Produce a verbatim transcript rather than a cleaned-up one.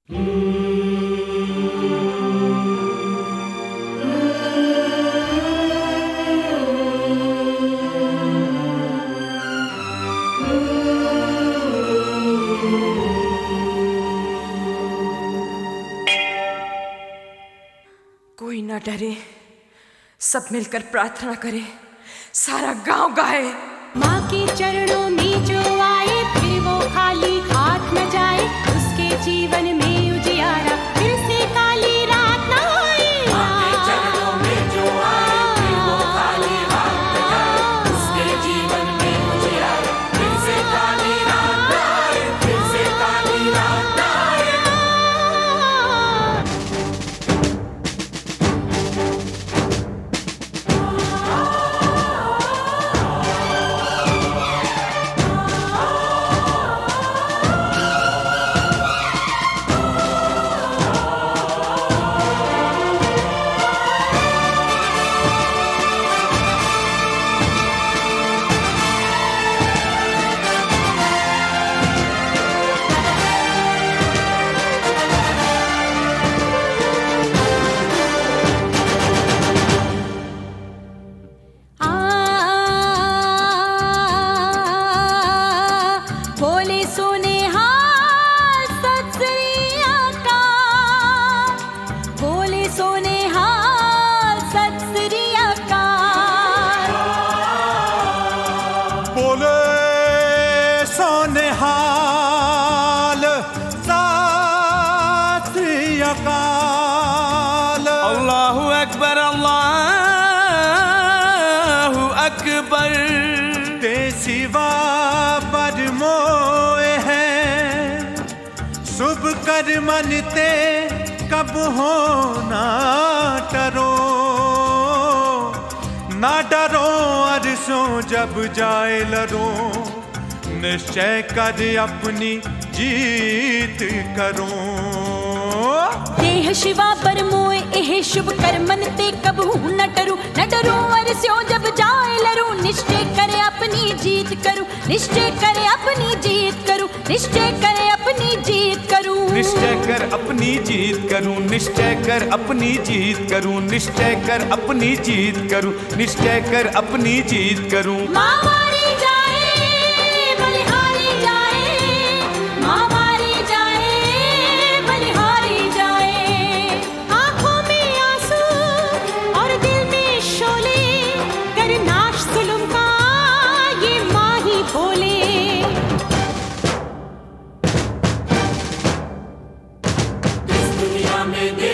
कोई न डरे, सब मिलकर प्रार्थना करें, सारा गांव गाए। माँ के चरणों में जो आए फिर वो खाली हाथ न जाए, उसके जीवन में उजियारा फिर से काली रात न आए। माँ के चरणों में जो आए फिर वो खाली हाथ न जाए, उसके जीवन में उजियारा फिर से काली रात न आए, फिर से काली रात न आए। अल्लाहु अकबर, अल्लाहु अकबर। ते सिवा पर मोए है, शुभ कर मनते कब हो ना डरो, ना डरो अरसों जब जाए लरो, निश्चय कर अपनी जीत करो। देह शिवा पर मोए एह शुभ कर मनते कबहू न डरू, न डरू अरस्यों जब जाए लरू, निश्चय करे अपनी जीत करूं, निश्चय करे अपनी जीत करूं, निश्चय करे अपनी जीत करूं, निश्चय कर अपनी जीत करूं, निश्चय कर अपनी जीत करूं, निश्चय कर अपनी जीत करूं, निश्चय कर अपनी जीत करूं। माँ मारी जाए बलिहारी जाए, माँ मारी जाए बलिहारी जाए, आंखों में आंसू और दिल में शोले, कर नाश जुल्म का ये माँ ही बोले। इस दुनिया में